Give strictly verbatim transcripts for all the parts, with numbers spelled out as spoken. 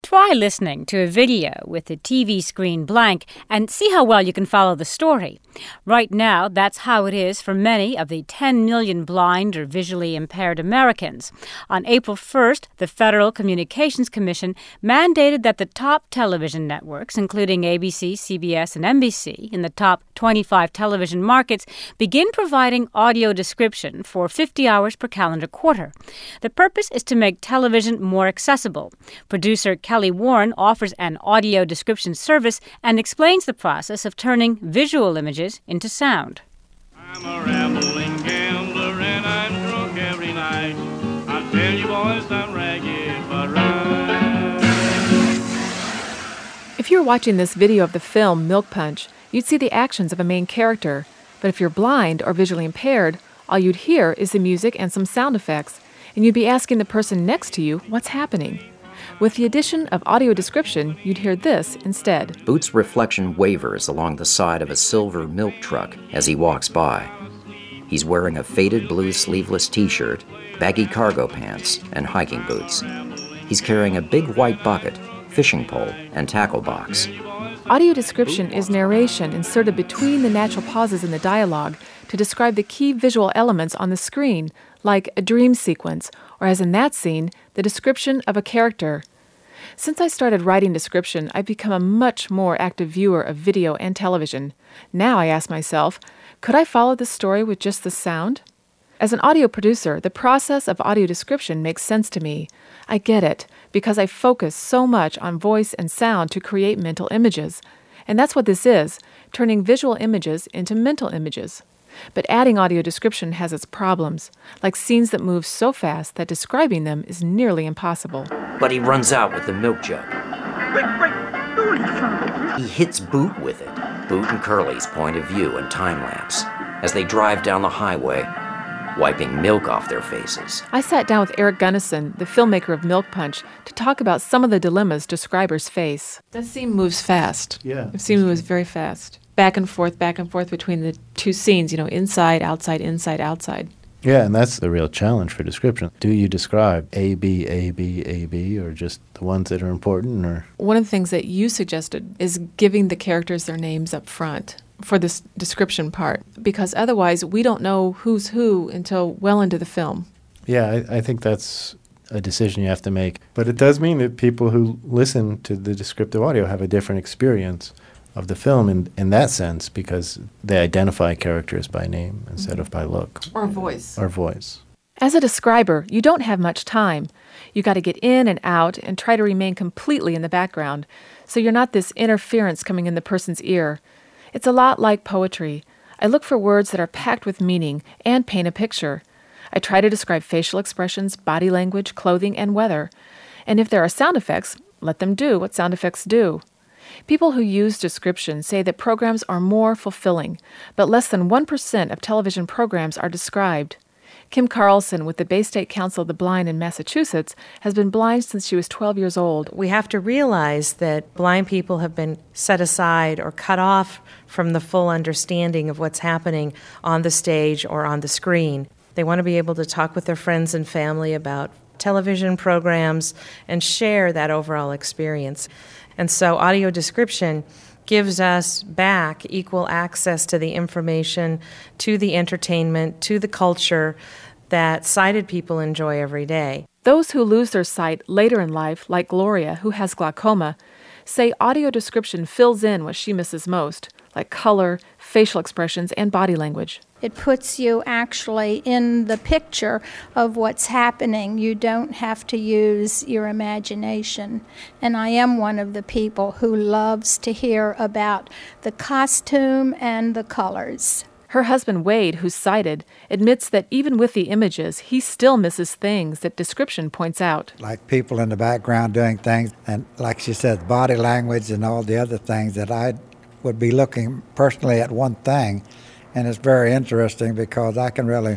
Try listening to a video with the T V screen blank and see how well you can follow the story. Right now, that's how it is for many of the ten million blind or visually impaired Americans. On April first, the Federal Communications Commission mandated that the top television networks, including A B C, C B S, and N B C, in the top twenty-five television markets, begin providing audio description for fifty hours per calendar quarter. The purpose is to make television more accessible. Producer Kelly Warren offers an audio description service and explains the process of turning visual images into sound. I'm a rambling gambler and I'm drunk every night. I tell you boys I'm ragged but right. If you were watching this video of the film Milk Punch, you'd see the actions of a main character. But if you're blind or visually impaired, all you'd hear is the music and some sound effects, and you'd be asking the person next to you what's happening. With the addition of audio description, you'd hear this instead. Boots' reflection wavers along the side of a silver milk truck as he walks by. He's wearing a faded blue sleeveless t-shirt, baggy cargo pants, and hiking boots. He's carrying a big white bucket, fishing pole, and tackle box. Audio description is narration inserted between the natural pauses in the dialogue to describe the key visual elements on the screen, like a dream sequence, or as in that scene, the description of a character. Since I started writing description, I've become a much more active viewer of video and television. Now I ask myself, could I follow this story with just the sound? As an audio producer, the process of audio description makes sense to me. I get it, because I focus so much on voice and sound to create mental images. And that's what this is, turning visual images into mental images. But adding audio description has its problems, like scenes that move so fast that describing them is nearly impossible. But he runs out with the milk jug. Quick, quick, do it, son. He hits Boot with it, Boot and Curly's point of view and time lapse, as they drive down the highway, wiping milk off their faces. I sat down with Eric Gunnison, the filmmaker of Milk Punch, to talk about some of the dilemmas describers face. That scene moves fast. Yeah. The scene moves very fast. Back and forth, back and forth between the two scenes, you know, inside, outside, inside, outside. Yeah, and that's the real challenge for description. Do you describe A, B, A, B, A, B, or just the ones that are important? Or one of the things that you suggested is giving the characters their names up front for this description part, because otherwise we don't know who's who until well into the film. Yeah, I, I think that's a decision you have to make. But it does mean that people who listen to the descriptive audio have a different experience of the film in, in that sense, because they identify characters by name instead of by look. Or voice. Or voice. As a describer, you don't have much time. You got to get in and out and try to remain completely in the background, so you're not this interference coming in the person's ear. It's a lot like poetry. I look for words that are packed with meaning and paint a picture. I try to describe facial expressions, body language, clothing, and weather. And if there are sound effects, let them do what sound effects do. People who use description say that programs are more fulfilling, but less than one percent of television programs are described. Kim Carlson with the Bay State Council of the Blind in Massachusetts has been blind since she was twelve years old. We have to realize that blind people have been set aside or cut off from the full understanding of what's happening on the stage or on the screen. They want to be able to talk with their friends and family about television programs and share that overall experience. And so audio description gives us back equal access to the information, to the entertainment, to the culture that sighted people enjoy every day. Those who lose their sight later in life, like Gloria, who has glaucoma, say audio description fills in what she misses most, like color, facial expressions, and body language. It puts you actually in the picture of what's happening. You don't have to use your imagination. And I am one of the people who loves to hear about the costume and the colors. Her husband, Wade, who's sighted, admits that even with the images, he still misses things that description points out. Like people in the background doing things, and like she said, body language and all the other things that I would be looking personally at one thing. And it's very interesting because I can really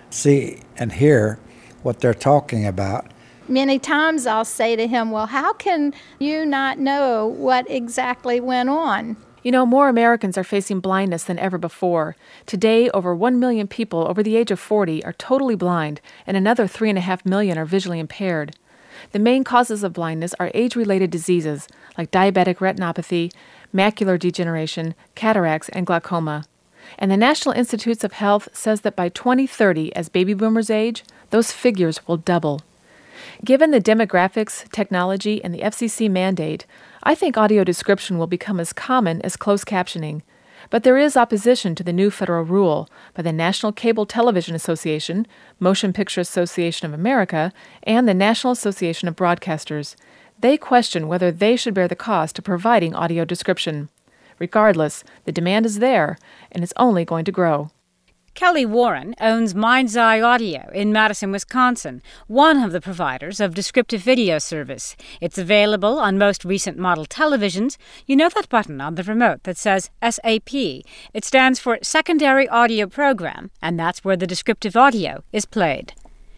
see and hear what they're talking about. Many times I'll say to him, well, how can you not know what exactly went on? You know, more Americans are facing blindness than ever before. Today, over one million people over the age of forty are totally blind, and another three and a half million are visually impaired. The main causes of blindness are age-related diseases like diabetic retinopathy, macular degeneration, cataracts, and glaucoma. And the National Institutes of Health says that by twenty thirty, as baby boomers age, those figures will double. Given the demographics, technology, and the F C C mandate, I think audio description will become as common as closed captioning. But there is opposition to the new federal rule by the National Cable Television Association, Motion Picture Association of America, and the National Association of Broadcasters. They question whether they should bear the cost of providing audio description. Regardless, the demand is there, and it's only going to grow. Kelly Warren owns Mind's Eye Audio in Madison, Wisconsin, one of the providers of descriptive video service. It's available on most recent model televisions. You know that button on the remote that says S A P. It stands for Secondary Audio Program, and that's where the descriptive audio is played.